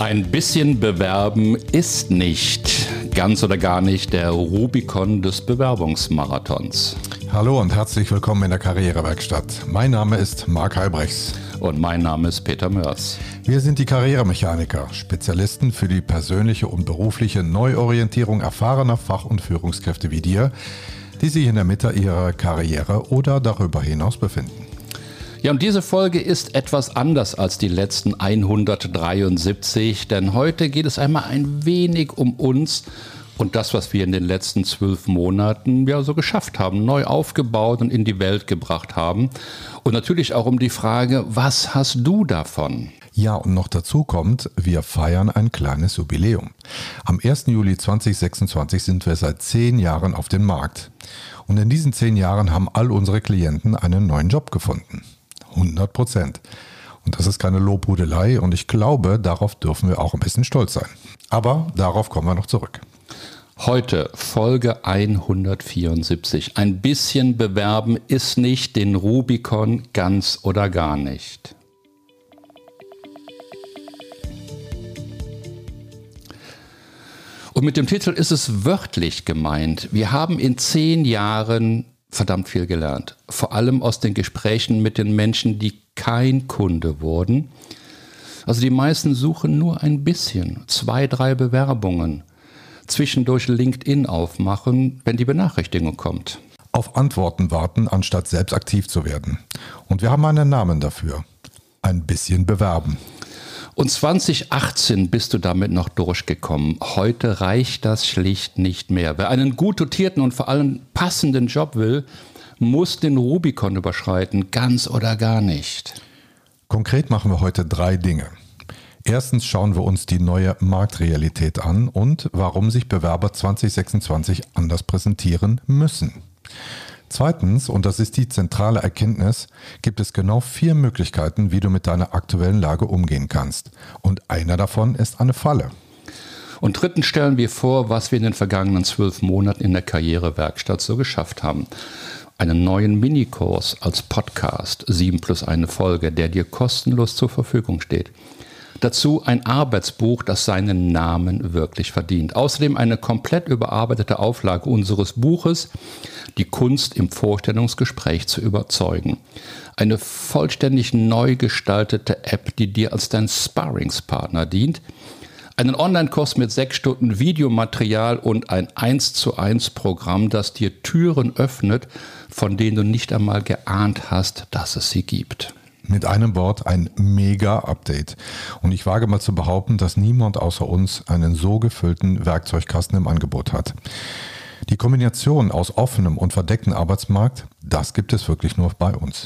Ein bisschen bewerben ist nicht, ganz oder gar nicht, der Rubikon des Bewerbungsmarathons. Hallo und herzlich willkommen in der Karrierewerkstatt. Mein Name ist Marc Halbrechts. Und mein Name ist Peter Mörs. Wir sind die Karrieremechaniker, Spezialisten für die persönliche und berufliche Neuorientierung erfahrener Fach- und Führungskräfte wie dir, die sich in der Mitte ihrer Karriere oder darüber hinaus befinden. Ja, und diese Folge ist etwas anders als die letzten 173, denn heute geht es einmal ein wenig um uns und das, was wir in den letzten 12 Monaten ja so geschafft haben, neu aufgebaut und in die Welt gebracht haben. Und natürlich auch um die Frage, was hast du davon? Ja, und noch dazu kommt, wir feiern ein kleines Jubiläum. Am 1. Juli 2026 sind wir seit 10 Jahren auf dem Markt. Und in diesen 10 Jahren haben all unsere Klienten einen neuen Job gefunden. 100%. Und das ist keine Lobhudelei und ich glaube, darauf dürfen wir auch ein bisschen stolz sein. Aber darauf kommen wir noch zurück. Heute Folge 174. Ein bisschen bewerben ist nicht den Rubikon ganz oder gar nicht. Und mit dem Titel ist es wörtlich gemeint. Wir haben in 10 Jahren verdammt viel gelernt. Vor allem aus den Gesprächen mit den Menschen, die kein Kunde wurden. Also die meisten suchen nur ein bisschen, 2, 3 Bewerbungen. Zwischendurch LinkedIn aufmachen, wenn die Benachrichtigung kommt. Auf Antworten warten, anstatt selbst aktiv zu werden. Und wir haben einen Namen dafür. Ein bisschen bewerben. Und 2018 bist du damit noch durchgekommen. Heute reicht das schlicht nicht mehr. Wer einen gut dotierten und vor allem passenden Job will, muss den Rubikon überschreiten, ganz oder gar nicht. Konkret machen wir heute 3 Dinge. Erstens schauen wir uns die neue Marktrealität an und warum sich Bewerber 2026 anders präsentieren müssen. Zweitens, und das ist die zentrale Erkenntnis, gibt es genau 4 Möglichkeiten, wie du mit deiner aktuellen Lage umgehen kannst. Und einer davon ist eine Falle. Und drittens stellen wir vor, was wir in den vergangenen 12 Monaten in der Karrierewerkstatt so geschafft haben. Einen neuen Minikurs als Podcast, 7+1 Folge, der dir kostenlos zur Verfügung steht. Dazu ein Arbeitsbuch, das seinen Namen wirklich verdient. Außerdem eine komplett überarbeitete Auflage unseres Buches, Die Kunst im Vorstellungsgespräch zu überzeugen. Eine vollständig neu gestaltete App, die dir als dein Sparringspartner dient. Einen Online-Kurs mit 6 Stunden Videomaterial und ein 1:1 Programm, das dir Türen öffnet, von denen du nicht einmal geahnt hast, dass es sie gibt. Mit einem Wort ein Mega-Update. Und ich wage mal zu behaupten, dass niemand außer uns einen so gefüllten Werkzeugkasten im Angebot hat. Die Kombination aus offenem und verdecktem Arbeitsmarkt, das gibt es wirklich nur bei uns.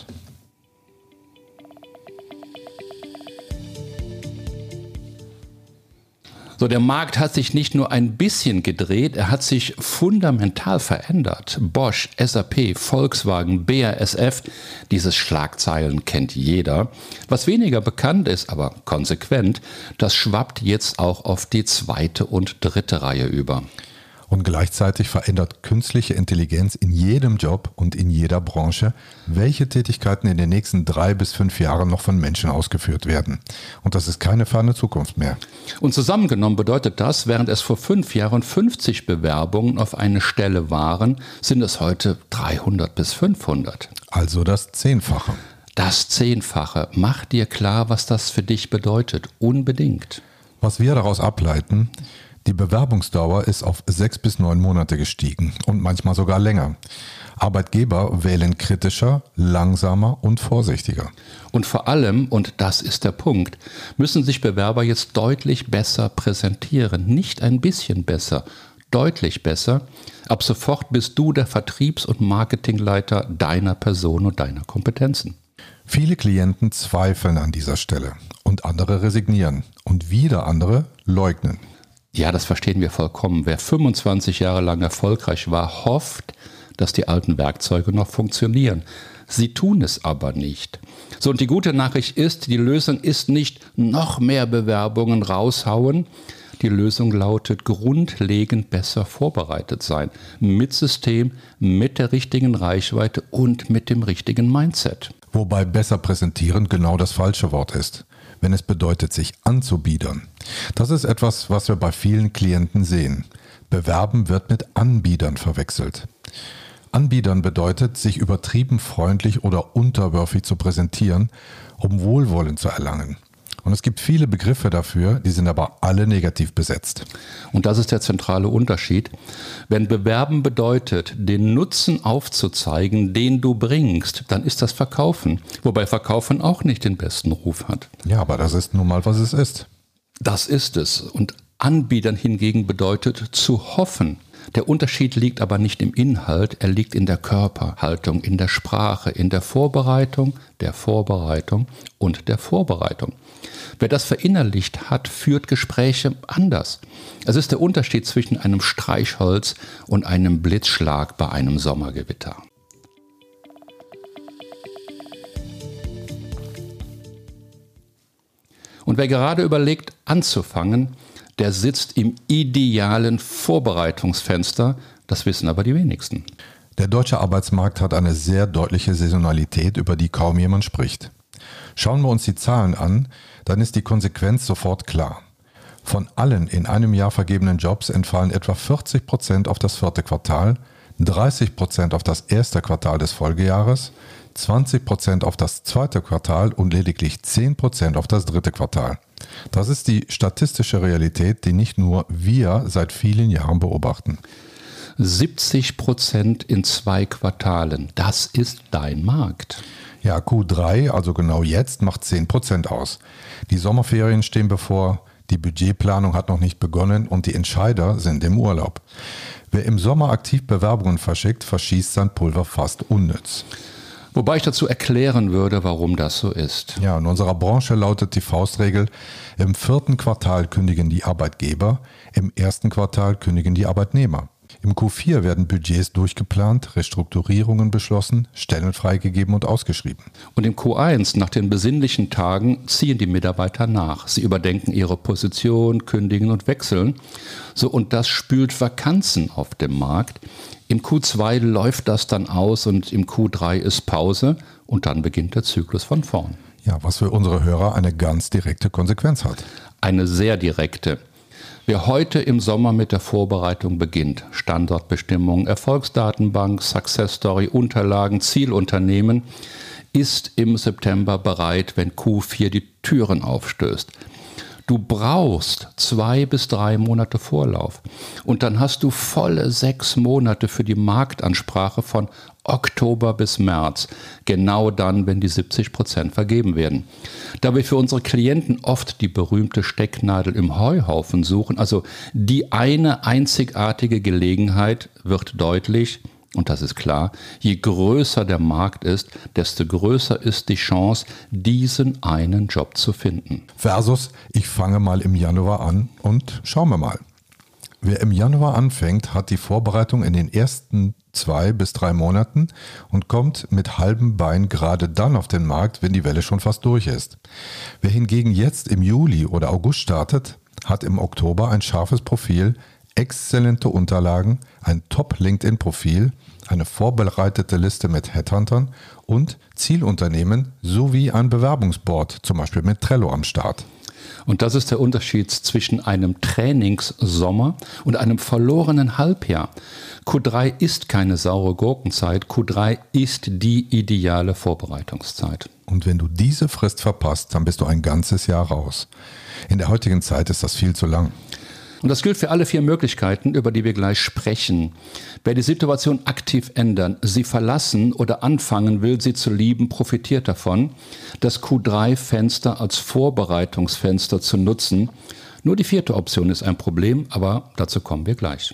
So, der Markt hat sich nicht nur ein bisschen gedreht, er hat sich fundamental verändert. Bosch, SAP, Volkswagen, BASF, diese Schlagzeilen kennt jeder. Was weniger bekannt ist, aber konsequent, das schwappt jetzt auch auf die 2. und 3. Reihe über. Und gleichzeitig verändert künstliche Intelligenz in jedem Job und in jeder Branche, welche Tätigkeiten in den nächsten 3 bis 5 Jahren noch von Menschen ausgeführt werden. Und das ist keine ferne Zukunft mehr. Und zusammengenommen bedeutet das, während es vor 5 Jahren 50 Bewerbungen auf eine Stelle waren, sind es heute 300 bis 500. Also das 10-fache. Das 10-fache. Mach dir klar, was das für dich bedeutet. Unbedingt. Was wir daraus ableiten: Die Bewerbungsdauer ist auf 6 bis 9 Monate gestiegen und manchmal sogar länger. Arbeitgeber wählen kritischer, langsamer und vorsichtiger. Und vor allem, und das ist der Punkt, müssen sich Bewerber jetzt deutlich besser präsentieren. Nicht ein bisschen besser, deutlich besser. Ab sofort bist du der Vertriebs- und Marketingleiter deiner Person und deiner Kompetenzen. Viele Klienten zweifeln an dieser Stelle und andere resignieren und wieder andere leugnen. Ja, das verstehen wir vollkommen. Wer 25 Jahre lang erfolgreich war, hofft, dass die alten Werkzeuge noch funktionieren. Sie tun es aber nicht. So, und die gute Nachricht ist, die Lösung ist nicht noch mehr Bewerbungen raushauen. Die Lösung lautet grundlegend besser vorbereitet sein. Mit System, mit der richtigen Reichweite und mit dem richtigen Mindset. Wobei besser präsentieren genau das falsche Wort ist. wenn es bedeutet, sich anzubiedern. Das ist etwas, was wir bei vielen Klienten sehen. Bewerben wird mit Anbiedern verwechselt. Anbiedern bedeutet, sich übertrieben freundlich oder unterwürfig zu präsentieren, um Wohlwollen zu erlangen. Und es gibt viele Begriffe dafür, die sind aber alle negativ besetzt. Und das ist der zentrale Unterschied. Wenn Bewerben bedeutet, den Nutzen aufzuzeigen, den du bringst, dann ist das Verkaufen. Wobei Verkaufen auch nicht den besten Ruf hat. Ja, aber das ist nun mal, was es ist. Das ist es. Und Anbiedern hingegen bedeutet zu hoffen. Der Unterschied liegt aber nicht im Inhalt, er liegt in der Körperhaltung, in der Sprache, in der Vorbereitung und der Vorbereitung. Wer das verinnerlicht hat, führt Gespräche anders. Es ist der Unterschied zwischen einem Streichholz und einem Blitzschlag bei einem Sommergewitter. Und wer gerade überlegt, anzufangen, der sitzt im idealen Vorbereitungsfenster, das wissen aber die wenigsten. Der deutsche Arbeitsmarkt hat eine sehr deutliche Saisonalität, über die kaum jemand spricht. Schauen wir uns die Zahlen an, dann ist die Konsequenz sofort klar. Von allen in einem Jahr vergebenen Jobs entfallen etwa 40% auf das 4. Quartal, 30% auf das 1. Quartal des Folgejahres, 20% auf das 2. Quartal und lediglich 10% auf das 3. Quartal. Das ist die statistische Realität, die nicht nur wir seit vielen Jahren beobachten. 70% in 2 Quartalen, das ist dein Markt. Ja, Q3, also genau jetzt, macht 10% aus. Die Sommerferien stehen bevor, die Budgetplanung hat noch nicht begonnen und die Entscheider sind im Urlaub. Wer im Sommer aktiv Bewerbungen verschickt, verschießt sein Pulver fast unnütz. Wobei ich dazu erklären würde, warum das so ist. Ja, in unserer Branche lautet die Faustregel, im 4. Quartal kündigen die Arbeitgeber, im 1. Quartal kündigen die Arbeitnehmer. Im Q4 werden Budgets durchgeplant, Restrukturierungen beschlossen, Stellen freigegeben und ausgeschrieben. Und im Q1, nach den besinnlichen Tagen, ziehen die Mitarbeiter nach. Sie überdenken ihre Position, kündigen und wechseln. So, und das spült Vakanzen auf dem Markt. Im Q2 läuft das dann aus und im Q3 ist Pause und dann beginnt der Zyklus von vorn. Ja, was für unsere Hörer eine ganz direkte Konsequenz hat. Eine sehr direkte. Wer heute im Sommer mit der Vorbereitung beginnt, Standortbestimmung, Erfolgsdatenbank, Success-Story, Unterlagen, Zielunternehmen, ist im September bereit, wenn Q4 die Türen aufstößt. Du brauchst 2 bis 3 Monate Vorlauf und dann hast du volle 6 Monate für die Marktansprache von Oktober bis März, genau dann, wenn die 70% vergeben werden. Da wir für unsere Klienten oft die berühmte Stecknadel im Heuhaufen suchen, also die eine einzigartige Gelegenheit, wird deutlich, und das ist klar, je größer der Markt ist, desto größer ist die Chance, diesen einen Job zu finden. Versus, ich fange mal im Januar an und schauen wir mal. Wer im Januar anfängt, hat die Vorbereitung in den ersten 2 bis 3 Monaten und kommt mit halbem Bein gerade dann auf den Markt, wenn die Welle schon fast durch ist. Wer hingegen jetzt im Juli oder August startet, hat im Oktober ein scharfes Profil, exzellente Unterlagen, ein Top-LinkedIn-Profil, eine vorbereitete Liste mit Headhuntern und Zielunternehmen sowie ein Bewerbungsboard, zum Beispiel mit Trello am Start. Und das ist der Unterschied zwischen einem Trainingssommer und einem verlorenen Halbjahr. Q3 ist keine saure Gurkenzeit, Q3 ist die ideale Vorbereitungszeit. Und wenn du diese Frist verpasst, dann bist du ein ganzes Jahr raus. In der heutigen Zeit ist das viel zu lang. Und das gilt für alle 4 Möglichkeiten, über die wir gleich sprechen. Wer die Situation aktiv ändern, sie verlassen oder anfangen will, sie zu lieben, profitiert davon, das Q3-Fenster als Vorbereitungsfenster zu nutzen. Nur die 4. Option ist ein Problem, aber dazu kommen wir gleich.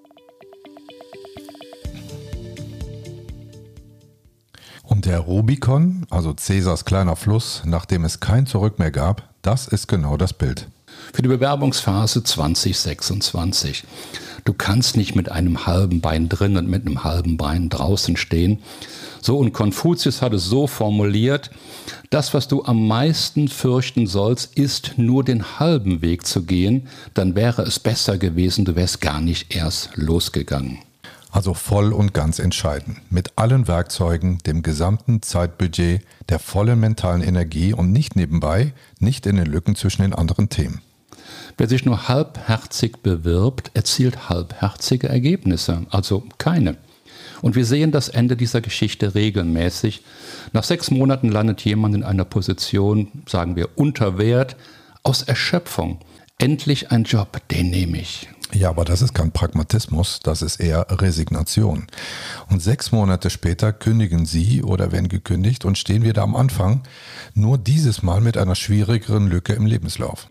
Und der Rubikon, also Cäsars kleiner Fluss, nachdem es kein Zurück mehr gab, das ist genau das Bild. Für die Bewerbungsphase 2026. Du kannst nicht mit einem halben Bein drin und mit einem halben Bein draußen stehen. So, und Konfuzius hat es so formuliert: Das, was du am meisten fürchten sollst, ist nur den halben Weg zu gehen. Dann wäre es besser gewesen, du wärst gar nicht erst losgegangen. Also voll und ganz entscheiden. Mit allen Werkzeugen, dem gesamten Zeitbudget, der vollen mentalen Energie und nicht nebenbei, nicht in den Lücken zwischen den anderen Themen. Wer sich nur halbherzig bewirbt, erzielt halbherzige Ergebnisse, also keine. Und wir sehen das Ende dieser Geschichte regelmäßig. Nach 6 Monaten landet jemand in einer Position, sagen wir, unter Wert, aus Erschöpfung. Endlich ein Job, den nehme ich. Ja, aber das ist kein Pragmatismus, das ist eher Resignation. Und 6 Monate später kündigen Sie oder werden gekündigt und stehen wieder am Anfang, nur dieses Mal mit einer schwierigeren Lücke im Lebenslauf.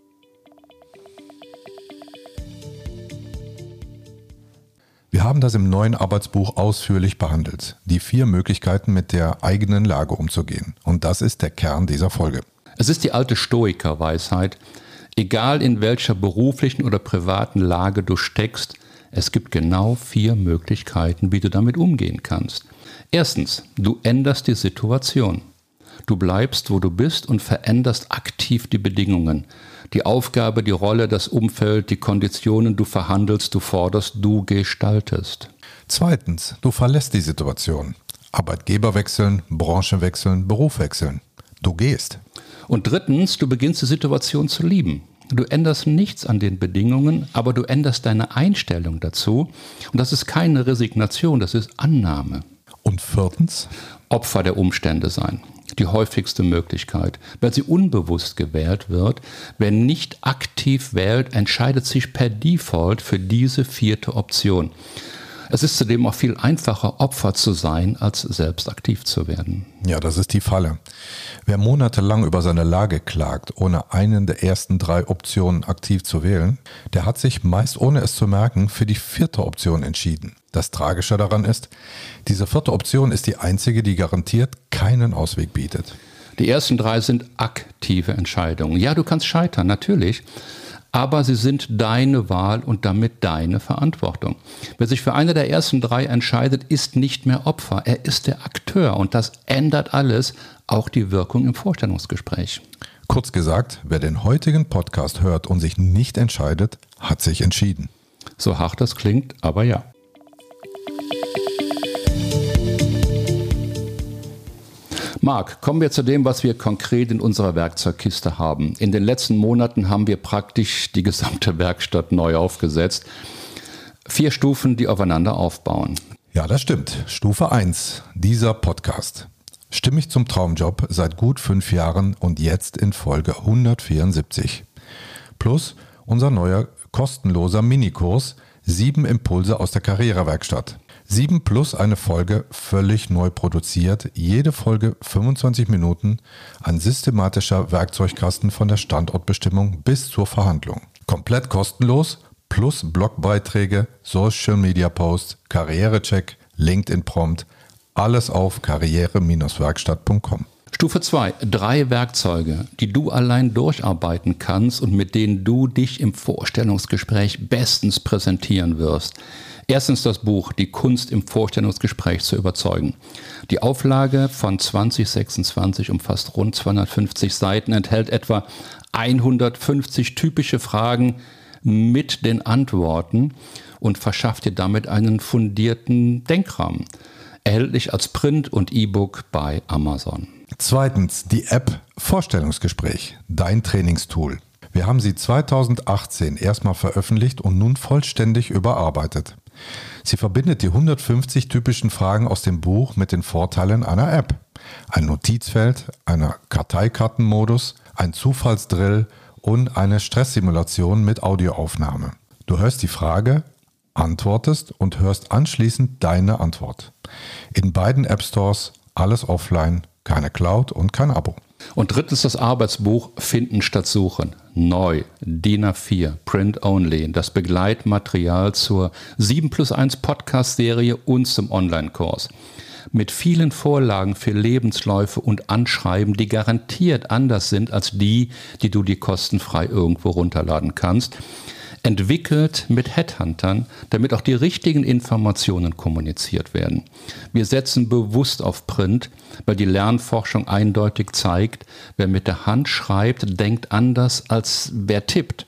Wir haben das im neuen Arbeitsbuch ausführlich behandelt, die 4 Möglichkeiten, mit der eigenen Lage umzugehen. Und das ist der Kern dieser Folge. Es ist die alte Stoiker-Weisheit: Egal in welcher beruflichen oder privaten Lage du steckst, es gibt genau 4 Möglichkeiten, wie du damit umgehen kannst. Erstens, du änderst die Situation. Du bleibst, wo du bist und veränderst aktiv die Bedingungen. Die Aufgabe, die Rolle, das Umfeld, die Konditionen, du verhandelst, du forderst, du gestaltest. Zweitens, du verlässt die Situation. Arbeitgeber wechseln, Branche wechseln, Beruf wechseln. Du gehst. Und drittens, du beginnst die Situation zu lieben. Du änderst nichts an den Bedingungen, aber du änderst deine Einstellung dazu. Und das ist keine Resignation, das ist Annahme. Und viertens? Opfer der Umstände sein. Die häufigste Möglichkeit, weil sie unbewusst gewählt wird. Wer nicht aktiv wählt, entscheidet sich per Default für diese 4. Option. Es ist zudem auch viel einfacher, Opfer zu sein, als selbst aktiv zu werden. Ja, das ist die Falle. Wer monatelang über seine Lage klagt, ohne einen der ersten 3 Optionen aktiv zu wählen, der hat sich meist ohne es zu merken für die 4. Option entschieden. Das Tragische daran ist, diese 4. Option ist die einzige, die garantiert keinen Ausweg bietet. Die ersten 3 sind aktive Entscheidungen. Ja, du kannst scheitern, natürlich. Aber sie sind deine Wahl und damit deine Verantwortung. Wer sich für eine der ersten 3 entscheidet, ist nicht mehr Opfer. Er ist der Akteur und das ändert alles, auch die Wirkung im Vorstellungsgespräch. Kurz gesagt, wer den heutigen Podcast hört und sich nicht entscheidet, hat sich entschieden. So hart das klingt, aber ja. Marc, kommen wir zu dem, was wir konkret in unserer Werkzeugkiste haben. In den letzten Monaten haben wir praktisch die gesamte Werkstatt neu aufgesetzt. 4 Stufen, die aufeinander aufbauen. Ja, das stimmt. Stufe 1, dieser Podcast. Stimmig zum Traumjob seit gut 5 Jahren und jetzt in Folge 174. Plus unser neuer kostenloser Minikurs 7 Impulse aus der Karrierewerkstatt. 7 plus eine Folge völlig neu produziert, jede Folge 25 Minuten, ein systematischer Werkzeugkasten von der Standortbestimmung bis zur Verhandlung. Komplett kostenlos, plus Blogbeiträge, Social Media Posts, Karrierecheck, LinkedIn-Prompt, alles auf karriere-werkstatt.com. Stufe 2, 3 Werkzeuge, die du allein durcharbeiten kannst und mit denen du dich im Vorstellungsgespräch bestens präsentieren wirst. Erstens das Buch Die Kunst im Vorstellungsgespräch zu überzeugen. Die Auflage von 2026 umfasst rund 250 Seiten, enthält etwa 150 typische Fragen mit den Antworten und verschafft dir damit einen fundierten Denkrahmen. Erhältlich als Print und E-Book bei Amazon. Zweitens die App Vorstellungsgespräch, dein Trainingstool. Wir haben sie 2018 erstmal veröffentlicht und nun vollständig überarbeitet. Sie verbindet die 150 typischen Fragen aus dem Buch mit den Vorteilen einer App. Ein Notizfeld, einer Karteikartenmodus, ein Zufallsdrill und eine Stresssimulation mit Audioaufnahme. Du hörst die Frage, antwortest und hörst anschließend deine Antwort. In beiden App Stores, alles offline, keine Cloud und kein Abo. Und drittens das Arbeitsbuch Finden statt Suchen. Neu, DIN A4, Print Only, das Begleitmaterial zur 7+1 Podcast-Serie und zum Online-Kurs. Mit vielen Vorlagen für Lebensläufe und Anschreiben, die garantiert anders sind als die du dir kostenfrei irgendwo runterladen kannst. Entwickelt mit Headhuntern, damit auch die richtigen Informationen kommuniziert werden. Wir setzen bewusst auf Print, weil die Lernforschung eindeutig zeigt, wer mit der Hand schreibt, denkt anders als wer tippt.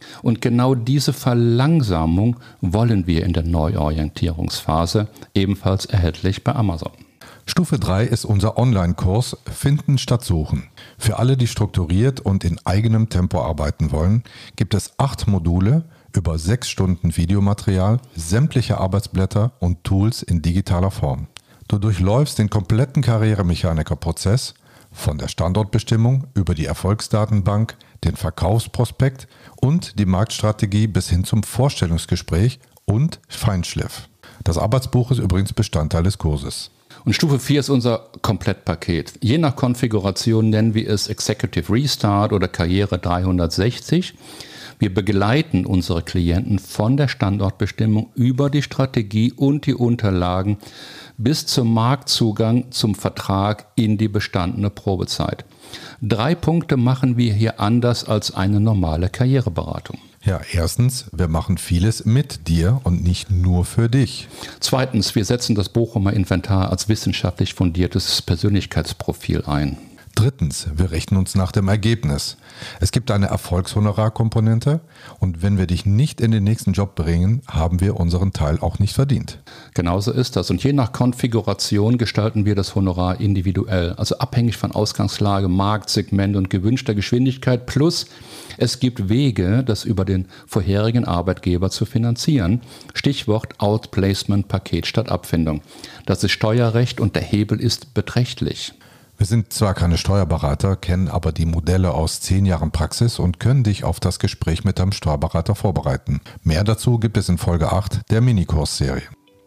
Und genau diese Verlangsamung wollen wir in der Neuorientierungsphase, ebenfalls erhältlich bei Amazon. Stufe 3 ist unser Online-Kurs Finden statt Suchen. Für alle, die strukturiert und in eigenem Tempo arbeiten wollen, gibt es 8 Module über 6 Stunden Videomaterial, sämtliche Arbeitsblätter und Tools in digitaler Form. Du durchläufst den kompletten Karrieremechaniker-Prozess von der Standortbestimmung über die Erfolgsdatenbank, den Verkaufsprospekt und die Marktstrategie bis hin zum Vorstellungsgespräch und Feinschliff. Das Arbeitsbuch ist übrigens Bestandteil des Kurses. Und Stufe 4 ist unser Komplettpaket. Je nach Konfiguration nennen wir es Executive Restart oder Karriere 360. Wir begleiten unsere Klienten von der Standortbestimmung über die Strategie und die Unterlagen bis zum Marktzugang, zum Vertrag in die bestandene Probezeit. 3 Punkte machen wir hier anders als eine normale Karriereberatung. Ja, erstens, wir machen vieles mit dir und nicht nur für dich. Zweitens, wir setzen das Bochumer Inventar als wissenschaftlich fundiertes Persönlichkeitsprofil ein. Drittens, wir richten uns nach dem Ergebnis. Es gibt eine Erfolgshonorarkomponente und wenn wir dich nicht in den nächsten Job bringen, haben wir unseren Teil auch nicht verdient. Genauso ist das. Und je nach Konfiguration gestalten wir das Honorar individuell, also abhängig von Ausgangslage, Marktsegment und gewünschter Geschwindigkeit. Plus es gibt Wege, das über den vorherigen Arbeitgeber zu finanzieren. Stichwort Outplacement-Paket statt Abfindung. Das ist Steuerrecht und der Hebel ist beträchtlich. Wir sind zwar keine Steuerberater, kennen aber die Modelle aus 10 Jahren Praxis und können dich auf das Gespräch mit deinem Steuerberater vorbereiten. Mehr dazu gibt es in Folge 8 der Minikurs-Serie.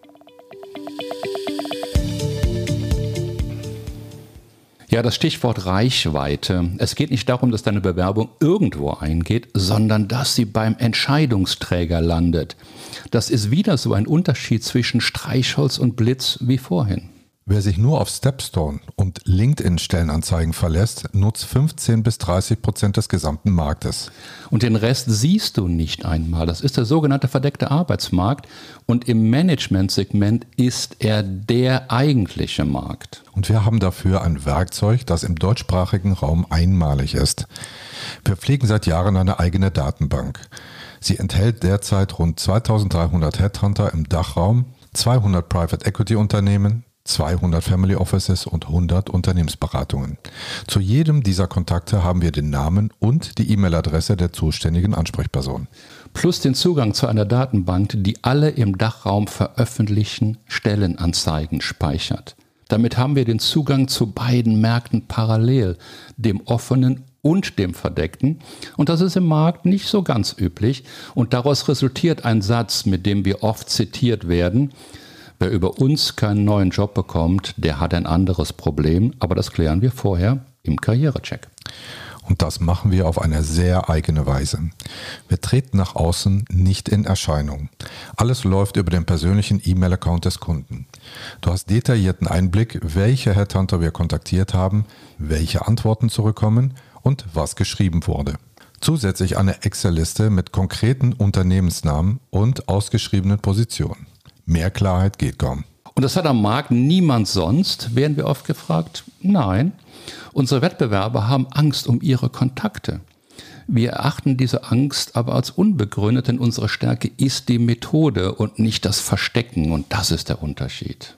Ja, das Stichwort Reichweite. Es geht nicht darum, dass deine Bewerbung irgendwo eingeht, sondern dass sie beim Entscheidungsträger landet. Das ist wieder so ein Unterschied zwischen Streichholz und Blitz wie vorhin. Wer sich nur auf Stepstone und LinkedIn-Stellenanzeigen verlässt, nutzt 15-30% des gesamten Marktes. Und den Rest siehst du nicht einmal. Das ist der sogenannte verdeckte Arbeitsmarkt. Und im Managementsegment ist er der eigentliche Markt. Und wir haben dafür ein Werkzeug, das im deutschsprachigen Raum einmalig ist. Wir pflegen seit Jahren eine eigene Datenbank. Sie enthält derzeit rund 2300 Headhunter im Dachraum, 200 Private Equity Unternehmen, 200 Family Offices und 100 Unternehmensberatungen. Zu jedem dieser Kontakte haben wir den Namen und die E-Mail-Adresse der zuständigen Ansprechperson. Plus den Zugang zu einer Datenbank, die alle im Dachraum veröffentlichten Stellenanzeigen speichert. Damit haben wir den Zugang zu beiden Märkten parallel, dem offenen und dem verdeckten. Und das ist im Markt nicht so ganz üblich. Und daraus resultiert ein Satz, mit dem wir oft zitiert werden: Wer über uns keinen neuen Job bekommt, der hat ein anderes Problem. Aber das klären wir vorher im Karrierecheck. Und das machen wir auf eine sehr eigene Weise. Wir treten nach außen nicht in Erscheinung. Alles läuft über den persönlichen E-Mail-Account des Kunden. Du hast detaillierten Einblick, welche Headhunter wir kontaktiert haben, welche Antworten zurückkommen und was geschrieben wurde. Zusätzlich eine Excel-Liste mit konkreten Unternehmensnamen und ausgeschriebenen Positionen. Mehr Klarheit geht kaum. Und das hat am Markt niemand sonst, werden wir oft gefragt. Nein, unsere Wettbewerber haben Angst um ihre Kontakte. Wir erachten diese Angst aber als unbegründet, denn unsere Stärke ist die Methode und nicht das Verstecken. Und das ist der Unterschied.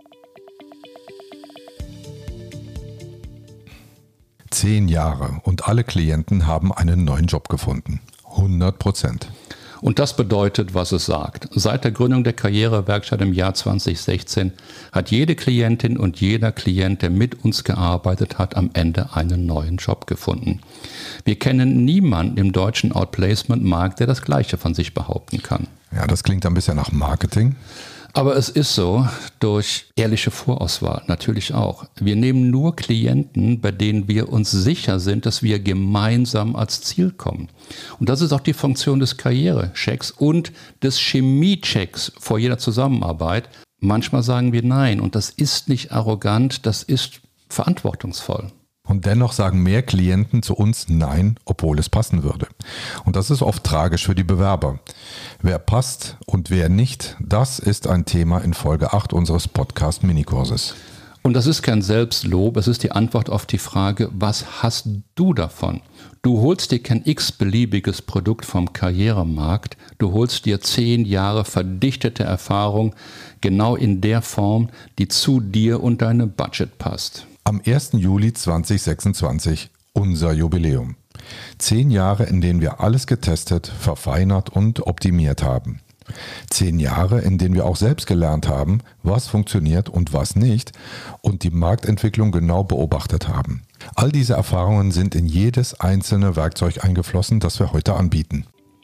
10 Jahre und alle Klienten haben einen neuen Job gefunden. 100%. Und das bedeutet, was es sagt. Seit der Gründung der Karrierewerkstatt im Jahr 2016 hat jede Klientin und jeder Klient, der mit uns gearbeitet hat, am Ende einen neuen Job gefunden. Wir kennen niemanden im deutschen Outplacement-Markt, der das Gleiche von sich behaupten kann. Ja, das klingt ein bisschen nach Marketing. Aber es ist so, durch ehrliche Vorauswahl natürlich auch. Wir nehmen nur Klienten, bei denen wir uns sicher sind, dass wir gemeinsam als Ziel kommen. Und das ist auch die Funktion des Karrierechecks und des Chemiechecks vor jeder Zusammenarbeit. Manchmal sagen wir Nein und das ist nicht arrogant, das ist verantwortungsvoll. Und dennoch sagen mehr Klienten zu uns Nein, obwohl es passen würde. Und das ist oft tragisch für die Bewerber. Wer passt und wer nicht, das ist ein Thema in Folge 8 unseres Podcast-Minikurses. Und das ist kein Selbstlob, es ist die Antwort auf die Frage, was hast du davon? Du holst dir kein x-beliebiges Produkt vom Karrieremarkt, du holst dir 10 Jahre verdichtete Erfahrung genau in der Form, die zu dir und deinem Budget passt. Am 1. Juli 2026 unser Jubiläum. 10 Jahre, in denen wir alles getestet, verfeinert und optimiert haben. 10 Jahre, in denen wir auch selbst gelernt haben, was funktioniert und was nicht und die Marktentwicklung genau beobachtet haben. All diese Erfahrungen sind in jedes einzelne Werkzeug eingeflossen, das wir heute anbieten.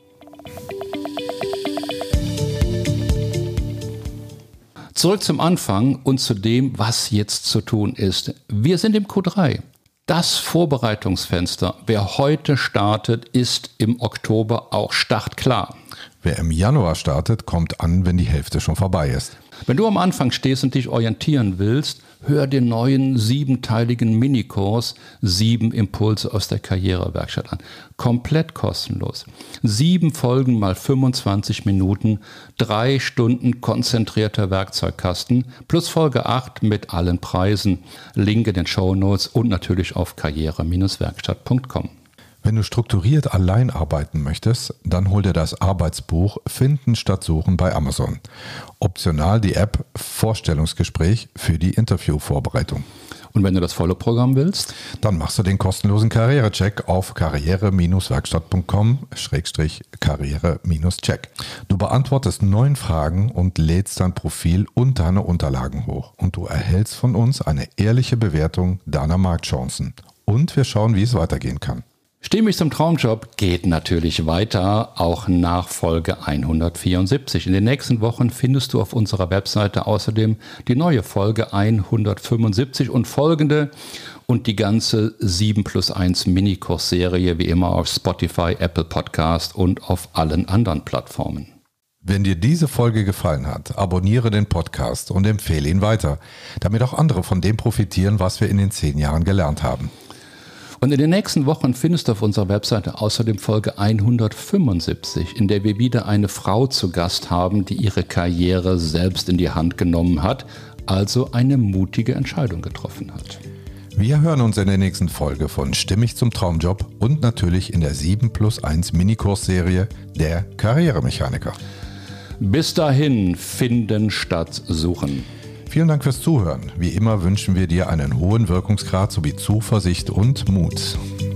Zurück zum Anfang und zu dem, was jetzt zu tun ist. Wir sind im Q3. Das Vorbereitungsfenster, wer heute startet, ist im Oktober auch startklar. Wer im Januar startet, kommt an, wenn die Hälfte schon vorbei ist. Wenn du am Anfang stehst und dich orientieren willst, hör den neuen 7-teiligen Minikurs 7 Impulse aus der Karrierewerkstatt an. Komplett kostenlos. 7 Folgen mal 25 Minuten, 3 Stunden konzentrierter Werkzeugkasten plus Folge 8 mit allen Preisen. Link in den Shownotes und natürlich auf karriere-werkstatt.com. Wenn du strukturiert allein arbeiten möchtest, dann hol dir das Arbeitsbuch Finden statt Suchen bei Amazon. Optional die App Vorstellungsgespräch für die Interviewvorbereitung. Und wenn du das volle Programm willst? Dann machst du den kostenlosen Karrierecheck auf karriere-werkstatt.com/karriere-check. Du beantwortest 9 Fragen und lädst dein Profil und deine Unterlagen hoch. Und du erhältst von uns eine ehrliche Bewertung deiner Marktchancen. Und wir schauen, wie es weitergehen kann. Stimmig zum Traumjob geht natürlich weiter, auch nach Folge 174. In den nächsten Wochen findest du auf unserer Webseite außerdem die neue Folge 175 und folgende und die ganze 7+1 Minikurs-Serie wie immer auf Spotify, Apple Podcast und auf allen anderen Plattformen. Wenn dir diese Folge gefallen hat, abonniere den Podcast und empfehle ihn weiter, damit auch andere von dem profitieren, was wir in den 10 Jahren gelernt haben. Und in den nächsten Wochen findest du auf unserer Webseite außerdem Folge 175, in der wir wieder eine Frau zu Gast haben, die ihre Karriere selbst in die Hand genommen hat, also eine mutige Entscheidung getroffen hat. Wir hören uns in der nächsten Folge von Stimmig zum Traumjob und natürlich in der 7+1 Minikurs-Serie Der Karrieremechaniker. Bis dahin, finden statt suchen. Vielen Dank fürs Zuhören. Wie immer wünschen wir dir einen hohen Wirkungsgrad sowie Zuversicht und Mut.